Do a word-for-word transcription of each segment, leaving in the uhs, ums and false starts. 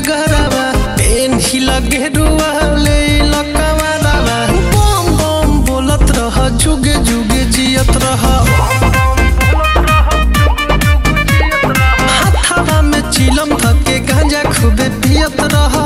Dagarwa PAN ही लगे रुआ ले लकवारवा बम बम बोलत रह जुगे जुगे जियत रह हाथवा में चिलम धके गांजा खूबे पियत रह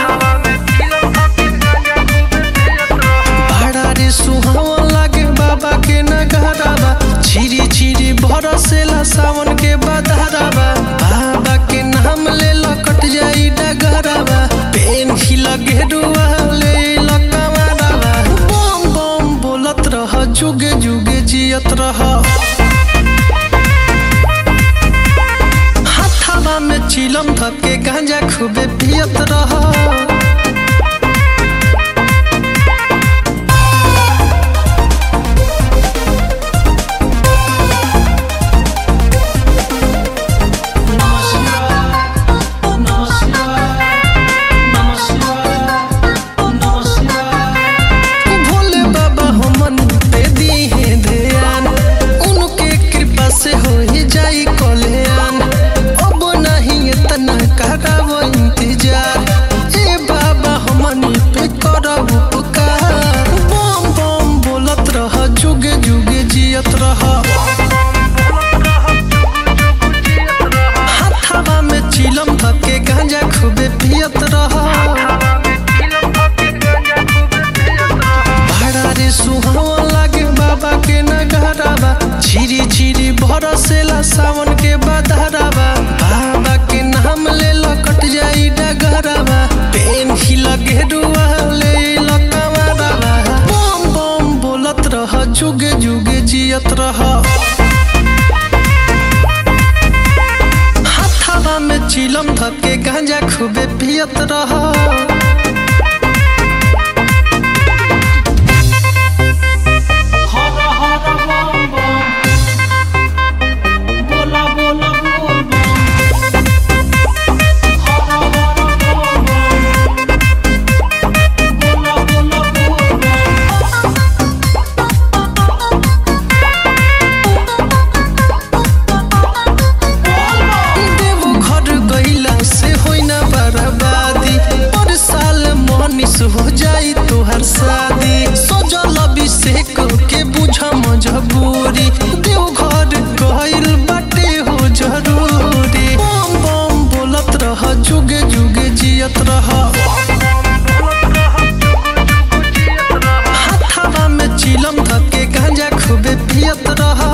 बड़ा रे सुहावन लागे बाबा के नगरवा चिरी चिरी बरसेला सावन के बदहरवा बाबा के नाम ले लकट जाई डगरवा पेन ही लगे रुआ ले लकवारवा बम बम बोलत रह जुगे जुगे जियत रह हाथवा में चिलम धके गांजा खूबे पियत रह हाथवा में चिलम धके गांजा खूबे पियत रह बड़ा रे सुहावन लागे बाबा के नगरवा चिरी चिरी बरसेला सावन के बदहरवा बाबा के नाम ले लकट जाई डगरवा पेन ही लगे रुआ ले लकवारवा बम बम बोलत रह जुगे जुगे जियत रह हाथवा में चिलम धके गांजा खूबे पियत रह हो जाई तोहर शादी सजल अभिषेक के बुझा मजबूरी देवघर गइल बाटे हो जरूरी बम बम बोलत रह जुगे जुगे जियत रह हाथवा में चिलम धके गांजा खूबे पियत रह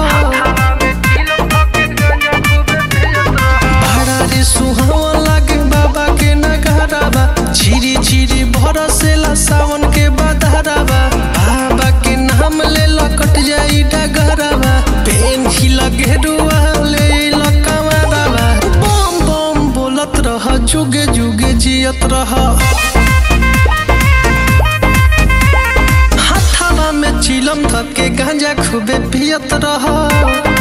बड़ा रे सुहावन लागे बाबा के नगरवा चिरी चिरी बरसेला सावन के बदहरवा बाबा के नाम ले लकट जाई डगरवा पेन ही लगे रुआ ले लकवारवा बम बम बोलत रह जुगे जुगे जियत रह हाथवा में चिलम धके गांजा खूबे पियत रह।